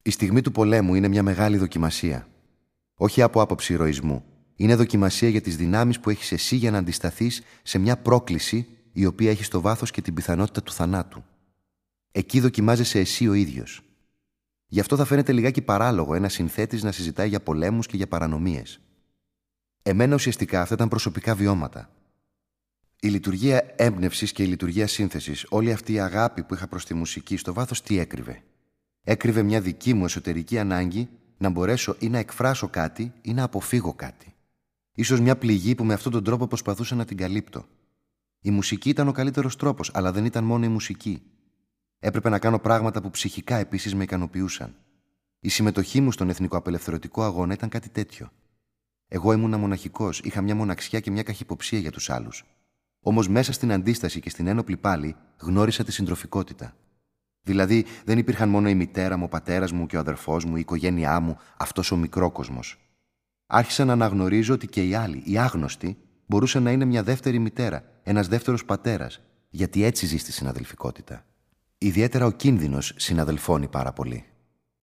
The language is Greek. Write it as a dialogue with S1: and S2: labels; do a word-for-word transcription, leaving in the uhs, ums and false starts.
S1: Η στιγμή του πολέμου είναι μια μεγάλη δοκιμασία. Όχι από άποψη ηρωισμού. Είναι δοκιμασία για τις δυνάμεις που έχεις εσύ για να αντισταθείς σε μια πρόκληση η οποία έχει στο βάθος και την πιθανότητα του θανάτου. Εκεί δοκιμάζεσαι εσύ ο ίδιος. Γι' αυτό θα φαίνεται λιγάκι παράλογο ένας συνθέτης να συζητάει για πολέμους και για παρανομίες. Εμένα ουσιαστικά αυτά ήταν προσωπικά βιώματα. Η λειτουργία έμπνευσης και η λειτουργία σύνθεσης, όλη αυτή η αγάπη που είχα προς τη μουσική, στο βάθος τι έκρυβε? Έκρυβε μια δική μου εσωτερική ανάγκη να μπορέσω ή να εκφράσω κάτι ή να αποφύγω κάτι. Ίσως μια πληγή που με αυτόν τον τρόπο προσπαθούσα να την καλύπτω. Η μουσική ήταν ο καλύτερος τρόπος, αλλά δεν ήταν μόνο η μουσική. Έπρεπε να κάνω πράγματα που ψυχικά επίσης με ικανοποιούσαν. Η συμμετοχή μου στον εθνικό απελευθερωτικό αγώνα ήταν κάτι τέτοιο. Εγώ ήμουνα μοναχικός, είχα μια μοναξιά και μια καχυποψία για τους άλλους. Όμως μέσα στην αντίσταση και στην ένοπλη πάλη γνώρισα τη συντροφικότητα. Δηλαδή δεν υπήρχαν μόνο η μητέρα μου, ο πατέρας μου και ο αδερφός μου, η οικογένειά μου, αυτός ο μικρόκοσμος. Άρχισα να αναγνωρίζω ότι και οι άλλοι, οι άγνωστοι, μπορούσαν να είναι μια δεύτερη μητέρα, ένας δεύτερος πατέρας, γιατί έτσι ζει στη συναδελφικότητα. Ιδιαίτερα ο κίνδυνος συναδελφώνει πάρα πολύ.